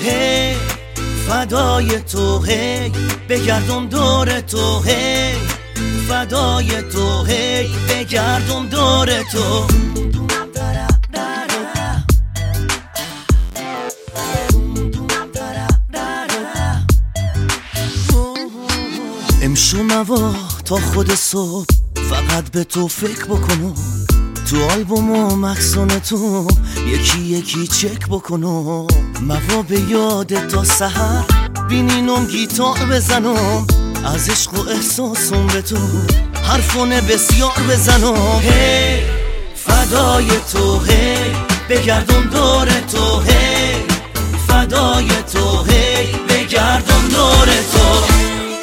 هی فدای تو، هی بگردم دور تو، هی فدای تو، هی بگردم دور تو. امشو موا تا خود صبح فقط به تو فکر بکنم، تو آلبوم و مکسون تو یکی یکی چک بکنم، موا به یاد تا سحر بینینم گیتار بزنم، از عشق و احساسم به تو حرفونه بسیار بزنم. هی فدای تو، هی بگردم دور تو، هی فدای تو، هی بگردم دور تو.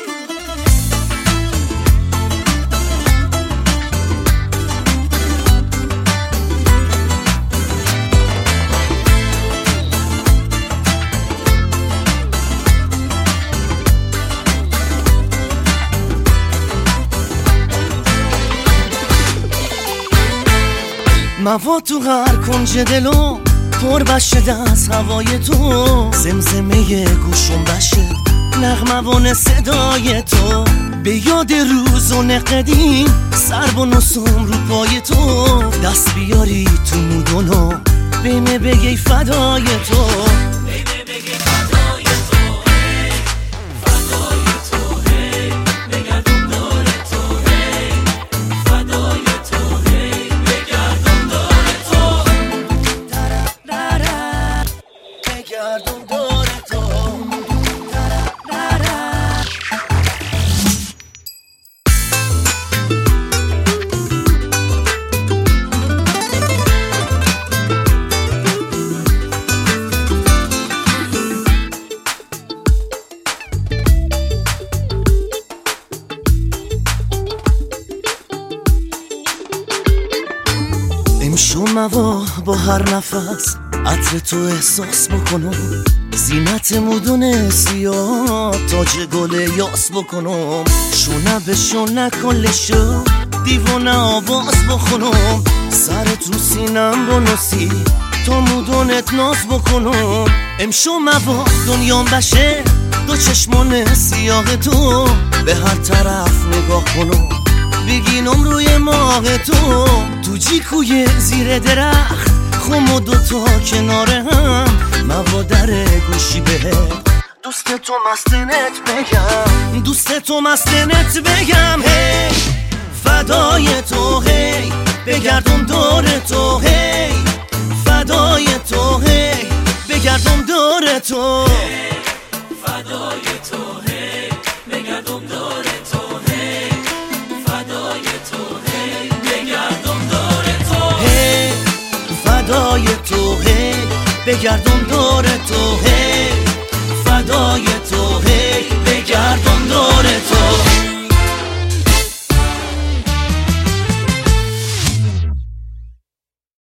موا تو هر کنج دلم پر بشه از هوای تو، زمزمه گوشم بشه نغموان صدای تو، به یاد روزون قدیم سر و نسم رو پای تو، دست بیاری تو مودونو بیمه بگی فدای تو. امشو موا با هر نفس عطر تو احساس بکنم، زینت مودون سیاه تاج گل یاس بکنم، شونه به شونه کلشو دیوانه آواز بخونم، سرت رو سینم بنوسی تا مودونت ناز بکنم. امشو موا دنیام بشه دو چشمان سیاه تو، به هر طرف نگاه کنم بگینم روی ماه تو، تو جیکوی زیر درخت خم و دوتا کنار هم، موا در گوشی به دوست تو مستنت بگم، دوست تو مستنت بگم. هی فدای تو، هی بگردم دور تو، هی فدای تو، هی بگردم دور تو، فدای تو، هی بگردم دور تو، هی فدای تو، هی بگردم دور تو، هی فدای تو، هی بگردم دور تو، هی فدای